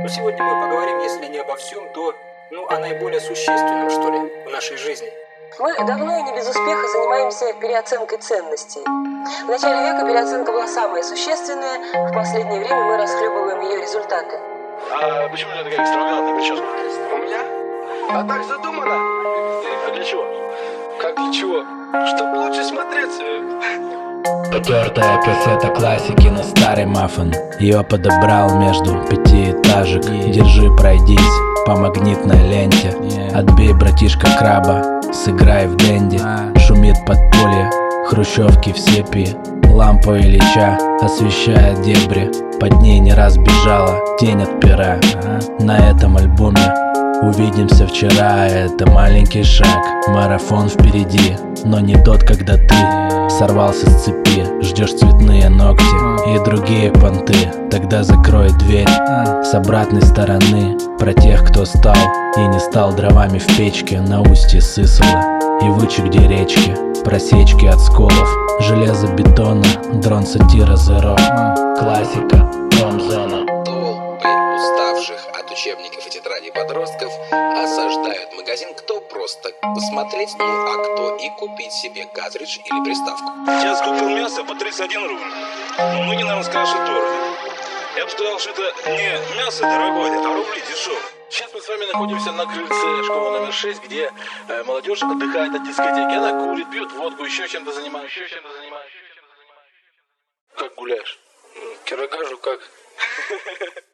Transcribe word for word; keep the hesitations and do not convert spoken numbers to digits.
Но сегодня мы поговорим, если не обо всем, то ну, о наиболее существенном, что ли, в нашей жизни. Мы давно и не без успеха занимаемся переоценкой ценностей. В начале века переоценка была самая существенная, в последнее время мы расхлебываем ее результаты. А почему у тебя такая экстравагантная прическа? У меня? А так задумано. А для чего? Как для чего? Чтобы лучше смотреться. Потертая кассета классики на старый маффин. Ее подобрал между пятиэтажек. Держи, пройдись по магнитной ленте. Отбей, братишка, краба, сыграй в денди. Шумит подполье, хрущевки в сепии. Лампа Ильича освещает дебри. Под ней не раз бежала тень от пера. На этом альбоме увидимся вчера. Это маленький шаг, марафон впереди. Но не тот, когда ты сорвался с цепи. Ждешь цветные ногти и другие понты. Тогда закрой дверь с обратной стороны. Про тех, кто стал и не стал дровами в печке на устье Сысола и вычи, где речки, просечки от сколов, железобетона, дрон сатира зеро. Классика, промзона. Толпы уставших от учебников и тетрадей подростков осаждают магазин, кто просто посмотреть, ну а кто и купить себе картридж или приставку. Сейчас купил мясо по тридцать один рубль. Ну, многие, наверное, скажут, что дорого. Я бы сказал, что это не мясо дорогое, а рубли дешевые. Сейчас мы с вами находимся на крыльце школы номер шесть, где э, молодежь отдыхает от дискотеки. Она курит, пьет водку, еще чем-то занимается, еще чем-то занимается. Как гуляешь? Кирогажу как?